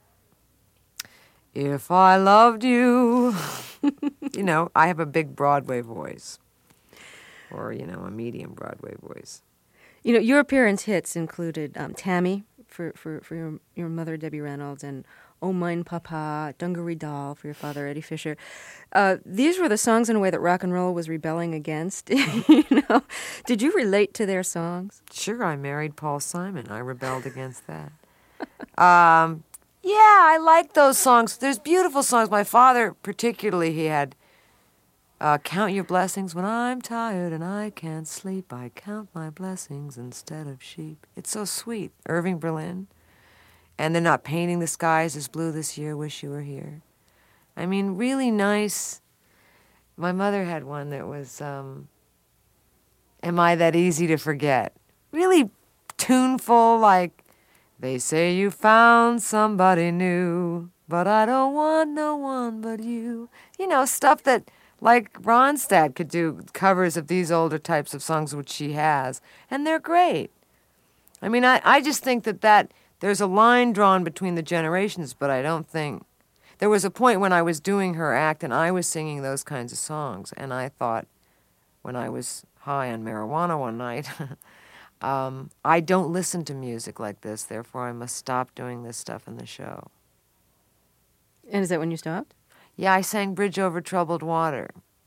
If I loved you. You know, I have a big Broadway voice. Or, you know, a medium Broadway voice. You know, your appearance hits included um, Tammy for, for, for your, your mother, Debbie Reynolds, and Oh Mein Papa, Dungaree Doll for your father, Eddie Fisher. Uh, these were the songs in a way that rock and roll was rebelling against. You know, did you relate to their songs? Sure, I married Paul Simon. I rebelled against that. um, yeah, I like those songs. There's beautiful songs. My father, particularly, he had uh, Count Your Blessings. When I'm tired and I can't sleep, I count my blessings instead of sheep. It's so sweet. Irving Berlin. And they're not painting the skies as blue this year, wish you were here. I mean, really nice. My mother had one that was, um, Am I That Easy to Forget? Really tuneful, like, they say you found somebody new, but I don't want no one but you. You know, stuff that, like, Ronstadt could do covers of these older types of songs, which she has, and they're great. I mean, I, I just think that that... There's a line drawn between the generations, but I don't think... There was a point when I was doing her act and I was singing those kinds of songs, and I thought, when I was high on marijuana one night, um, I don't listen to music like this, therefore I must stop doing this stuff in the show. And is that when you stopped? Yeah, I sang Bridge Over Troubled Water.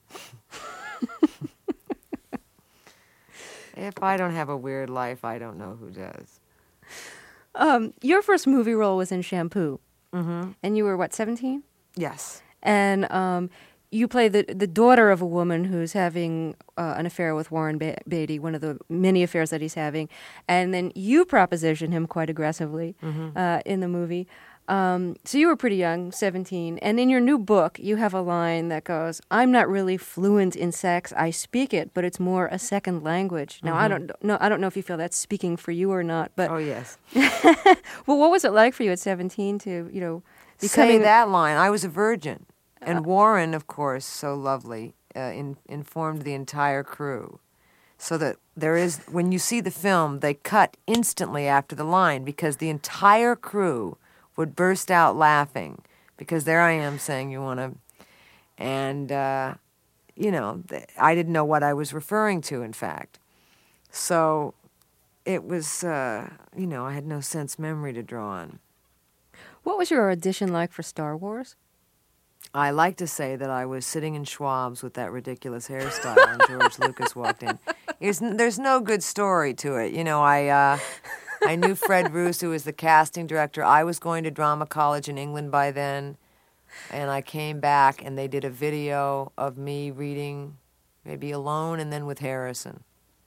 If I don't have a weird life, I don't know who does. Um, your first movie role was in Shampoo. Mm-hmm. And you were, what, seventeen? Yes. And um, you play the the daughter of a woman who's having uh, an affair with Warren Be- Beatty, one of the many affairs that he's having. And then you proposition him quite aggressively mm-hmm. uh, in the movie. Um, so you were pretty young, seventeen. And in your new book, you have a line that goes, I'm not really fluent in sex. I speak it, but it's more a second language. Now, mm-hmm. I don't know. I don't know if you feel that's speaking for you or not. But oh, yes. Well, what was it like for you at seventeen to, you know, becoming... Say that line. I was a virgin. And uh, Warren, of course, so lovely, uh, in, informed the entire crew. So that there is, when you see the film, they cut instantly after the line because the entire crew would burst out laughing because there I am saying you want to, and, uh, you know, th- I didn't know what I was referring to, in fact. So it was, uh, you know, I had no sense memory to draw on. What was your audition like for Star Wars? I like to say that I was sitting in Schwab's with that ridiculous hairstyle and George Lucas walked in. There's, there's no good story to it. You know, I... Uh, I knew Fred Roos, who was the casting director. I was going to drama college in England by then, and I came back, and they did a video of me reading, maybe alone, and then with Harrison.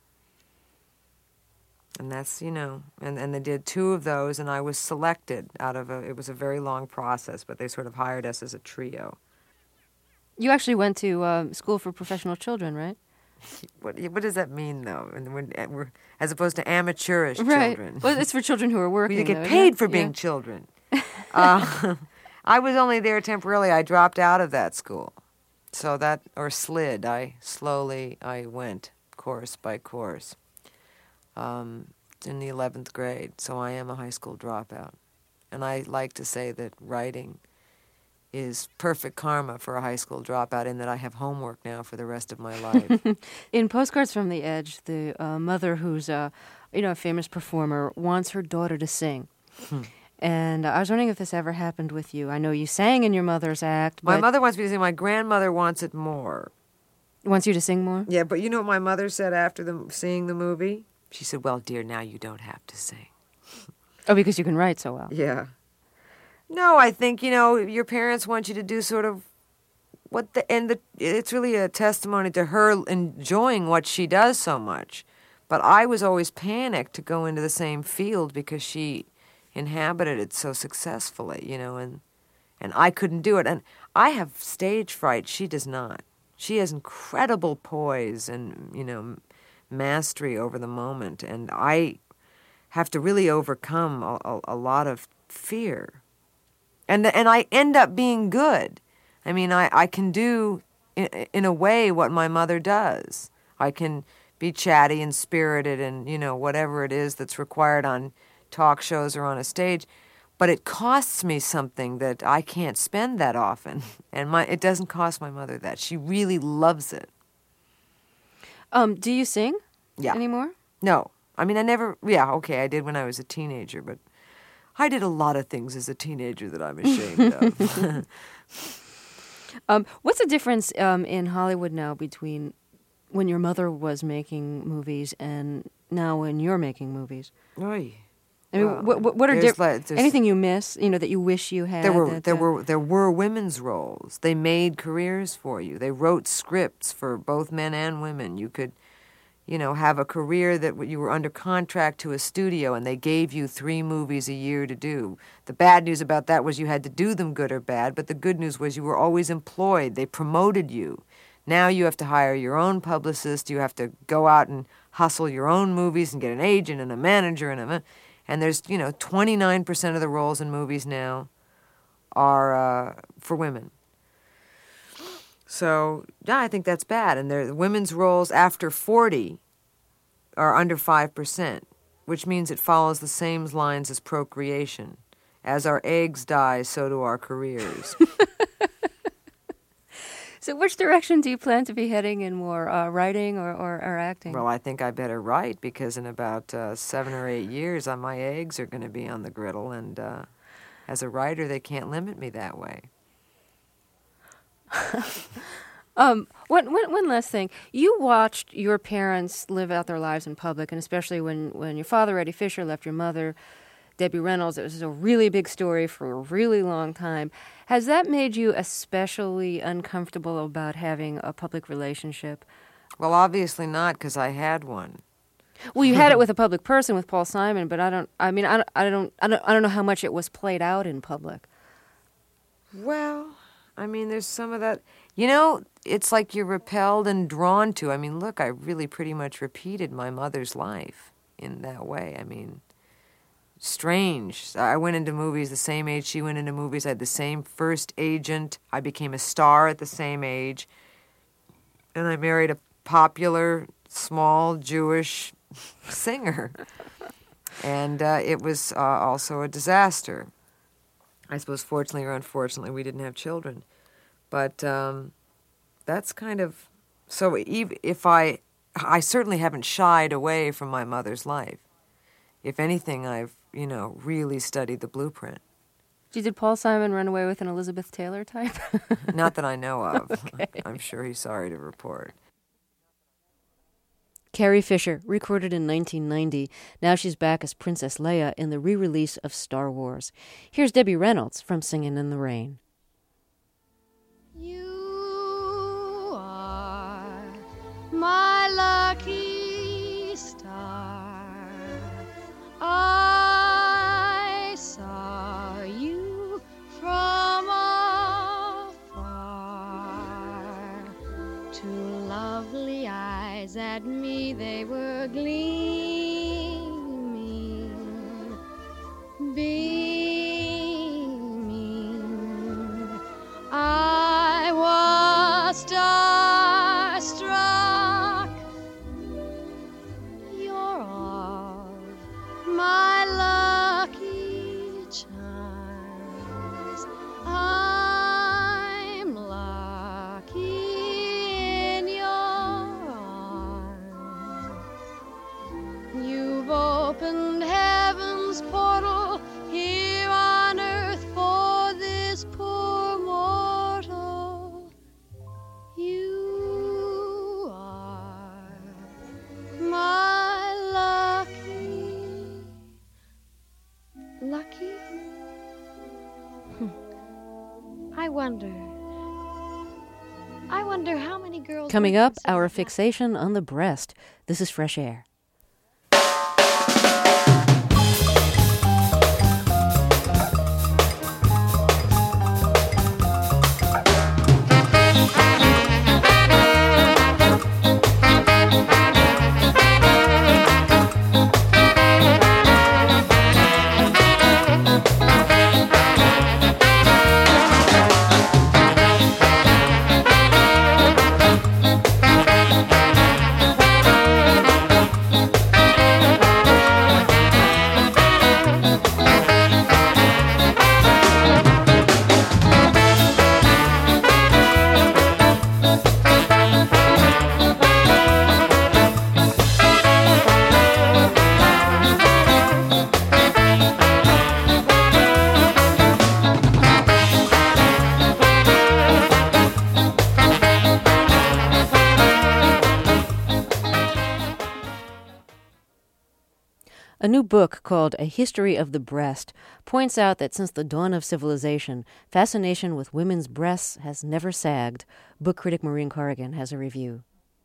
And that's, you know, and, and they did two of those, and I was selected out of a, it was a very long process, but they sort of hired us as a trio. You actually went to uh, school for professional children, right? What, what does that mean, though? And when, uh, we're, as opposed to amateurish Right. children. Well, it's for children who are working. We get though, paid yeah. for being Yeah. children. uh, I was only there temporarily. I dropped out of that school. So that, or slid. I slowly, I went course by course um, in the eleventh grade. So I am a high school dropout. And I like to say that writing is perfect karma for a high school dropout in that I have homework now for the rest of my life. In Postcards from the Edge, the uh, mother who's a, you know, a famous performer wants her daughter to sing. Hmm. And I was wondering if this ever happened with you. I know you sang in your mother's act, My but mother wants me to sing. My grandmother wants it more. wants you to sing more? Yeah, but you know what my mother said after the, seeing the movie? She said, well, dear, now you don't have to sing. Oh, because you can write so well. Yeah. No, I think, you know, your parents want you to do sort of what the, and the, it's really a testimony to her enjoying what she does so much. But I was always panicked to go into the same field because she inhabited it so successfully, you know, and and I couldn't do it. And I have stage fright. She does not. She has incredible poise and, you know, mastery over the moment. And I have to really overcome a, a, a lot of fear. And and I end up being good. I mean, I, I can do, in, in a way, what my mother does. I can be chatty and spirited and, you know, whatever it is that's required on talk shows or on a stage. But it costs me something that I can't spend that often. And my it doesn't cost my mother that. She really loves it. Um, do you sing Yeah. anymore? No. I mean, I never, yeah, okay, I did when I was a teenager, but I did a lot of things as a teenager that I'm ashamed of. Um, what's the difference um, in Hollywood now between when your mother was making movies and now when you're making movies? Oy. I mean, Well, what, what, what are there's diff- like- there's- anything you miss? You know that you wish you had. There were that, there uh, were there were women's roles. They made careers for you. They wrote scripts for both men and women. You could, you know, have a career that you were under contract to a studio, and they gave you three movies a year to do. The bad news about that was you had to do them good or bad, but the good news was you were always employed. They promoted you. Now you have to hire your own publicist. You have to go out and hustle your own movies and get an agent and a manager and a. And there's, you know, twenty-nine percent of the roles in movies now are uh, for women. So, yeah, I think that's bad. And the women's roles after forty are under five percent, which means it follows the same lines as procreation. As our eggs die, so do our careers. So which direction do you plan to be heading in more, uh, writing or, or, or acting? Well, I think I better write because in about uh, seven or eight years, uh, my eggs are going to be on the griddle. And uh, as a writer, they can't limit me that way. Um, one, one, one last thing. You watched your parents live out their lives in public, and especially when, when your father, Eddie Fisher, left your mother, Debbie Reynolds. It was a really big story for a really long time. Has that made you especially uncomfortable about having a public relationship? Well, obviously not, because I had one. Well, you had it with a public person, with Paul Simon, but I don't. I mean, I don't. I don't. I don't, I don't know how much it was played out in public. Well, I mean, there's some of that. You know, it's like you're repelled and drawn to. I mean, look, I really pretty much repeated my mother's life in that way. I mean, strange. I went into movies the same age she went into movies. I had the same first agent. I became a star at the same age. And I married a popular, small Jewish singer. And uh, it was uh, also a disaster. I suppose fortunately or unfortunately we didn't have children. But um, that's kind of... So even if I... I certainly haven't shied away from my mother's life. If anything, I've, you know, really studied the blueprint. Did Paul Simon run away with an Elizabeth Taylor type? Not that I know of. Okay. I'm sure he's sorry to report. Carrie Fisher, recorded in nineteen ninety. Now she's back as Princess Leia in the re-release of Star Wars. Here's Debbie Reynolds from Singin' in the Rain. You are my lucky star. I saw you from afar. Two lovely eyes eyes at me, they were gleaming, beaming. I was starstruck. You're all my lucky charms. I'm lucky in your arms. You've opened heaven's portal here on earth for this poor mortal. You are my lucky. Lucky? Hmm. I wonder. I wonder how many girls. Coming up, our fixation on the breast. This is Fresh Air. A new book called A History of the Breast points out that since the dawn of civilization, fascination with women's breasts has never sagged. Book critic Maureen Corrigan has a review.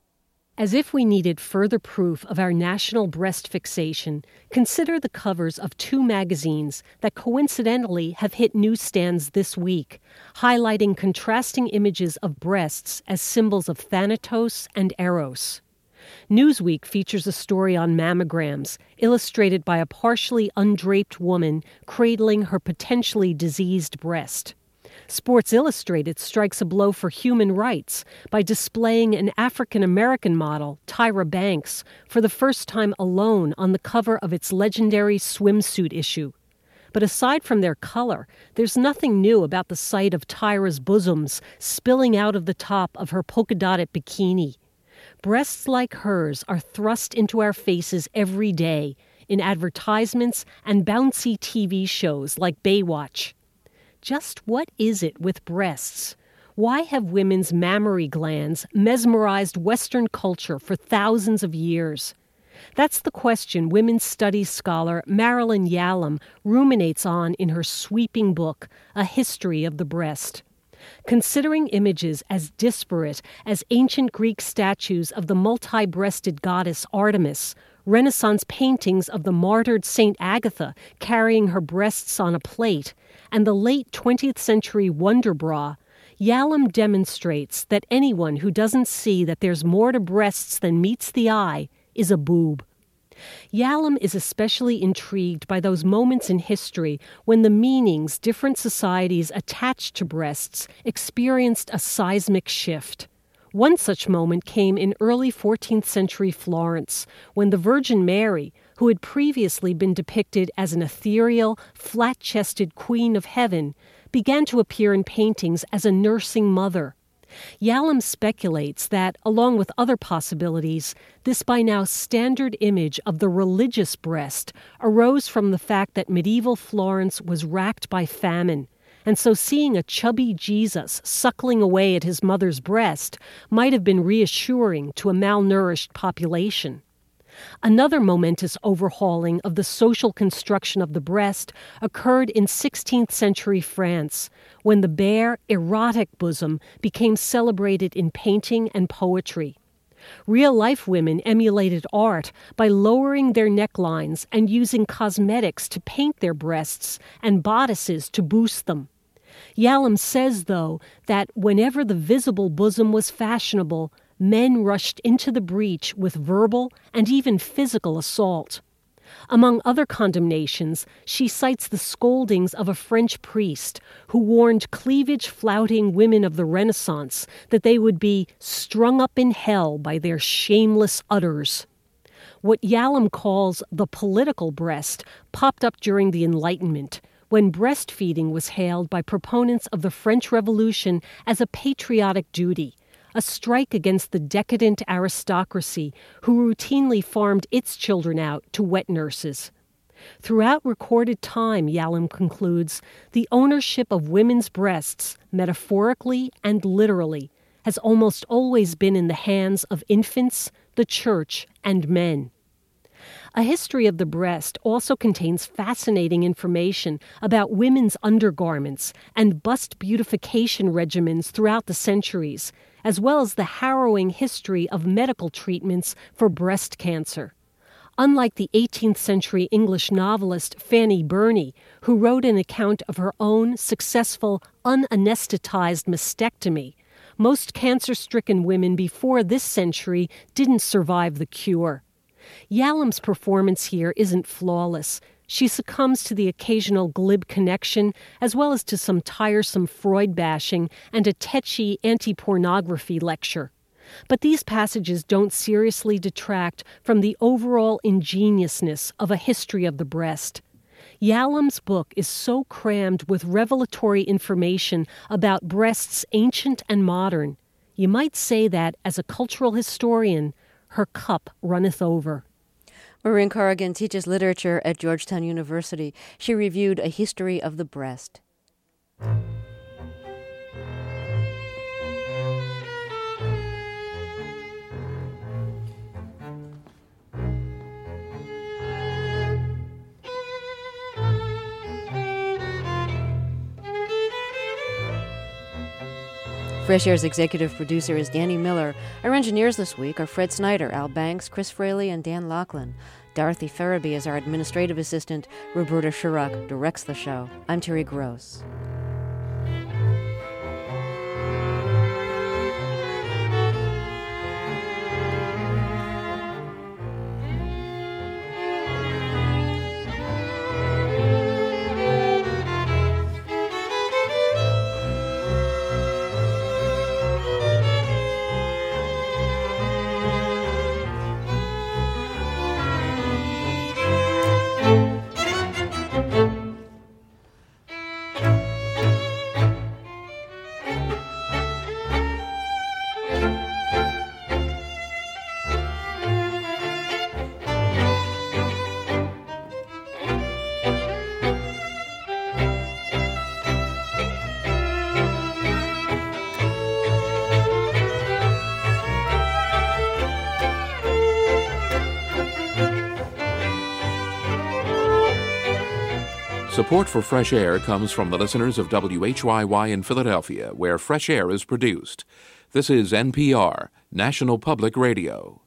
As if we needed further proof of our national breast fixation, consider the covers of two magazines that coincidentally have hit newsstands this week, highlighting contrasting images of breasts as symbols of Thanatos and Eros. Newsweek features a story on mammograms, illustrated by a partially undraped woman cradling her potentially diseased breast. Sports Illustrated strikes a blow for human rights by displaying an African-American model, Tyra Banks, for the first time alone on the cover of its legendary swimsuit issue. But aside from their color, there's nothing new about the sight of Tyra's bosoms spilling out of the top of her polka-dotted bikini. Breasts like hers are thrust into our faces every day in advertisements and bouncy T V shows like Baywatch. Just what is it with breasts? Why have women's mammary glands mesmerized Western culture for thousands of years? That's the question women's studies scholar Marilyn Yalom ruminates on in her sweeping book, A History of the Breast. Considering images as disparate as ancient Greek statues of the multi-breasted goddess Artemis, Renaissance paintings of the martyred Saint Agatha carrying her breasts on a plate, and the late twentieth century wonder bra, Yalom demonstrates that anyone who doesn't see that there's more to breasts than meets the eye is a boob. Yalom is especially intrigued by those moments in history when the meanings different societies attached to breasts experienced a seismic shift. One such moment came in early fourteenth century Florence, when the Virgin Mary, who had previously been depicted as an ethereal, flat-chested queen of heaven, began to appear in paintings as a nursing mother. Yalom speculates that, along with other possibilities, this by now standard image of the religious breast arose from the fact that medieval Florence was racked by famine, and so seeing a chubby Jesus suckling away at his mother's breast might have been reassuring to a malnourished population. Another momentous overhauling of the social construction of the breast occurred in sixteenth century France, when the bare, erotic bosom became celebrated in painting and poetry. Real-life women emulated art by lowering their necklines and using cosmetics to paint their breasts and bodices to boost them. Yalom says, though, that whenever the visible bosom was fashionable, men rushed into the breach with verbal and even physical assault. Among other condemnations, she cites the scoldings of a French priest who warned cleavage-flouting women of the Renaissance that they would be strung up in hell by their shameless udders. What Yalom calls the political breast popped up during the Enlightenment, when breastfeeding was hailed by proponents of the French Revolution as a patriotic duty, a strike against the decadent aristocracy who routinely farmed its children out to wet nurses. Throughout recorded time, Yalom concludes, the ownership of women's breasts, metaphorically and literally, has almost always been in the hands of infants, the church, and men. A History of the Breast also contains fascinating information about women's undergarments and bust beautification regimens throughout the centuries, as well as the harrowing history of medical treatments for breast cancer. Unlike the eighteenth century English novelist Fanny Burney, who wrote an account of her own successful unanesthetized mastectomy, most cancer-stricken women before this century didn't survive the cure. Yalom's performance here isn't flawless. She succumbs to the occasional glib connection, as well as to some tiresome Freud bashing and a tetchy anti-pornography lecture. But these passages don't seriously detract from the overall ingeniousness of A History of the Breast. Yalom's book is so crammed with revelatory information about breasts ancient and modern. You might say that, as a cultural historian, her cup runneth over. Maureen Corrigan teaches literature at Georgetown University. She reviewed A History of the Breast. Fresh Air's executive producer is Danny Miller. Our engineers this week are Fred Snyder, Al Banks, Chris Fraley, and Dan Laughlin. Dorothy Farabee is our administrative assistant. Roberta Shurock directs the show. I'm Terry Gross. Support for Fresh Air comes from the listeners of W H Y Y in Philadelphia, where Fresh Air is produced. This is N P R, National Public Radio.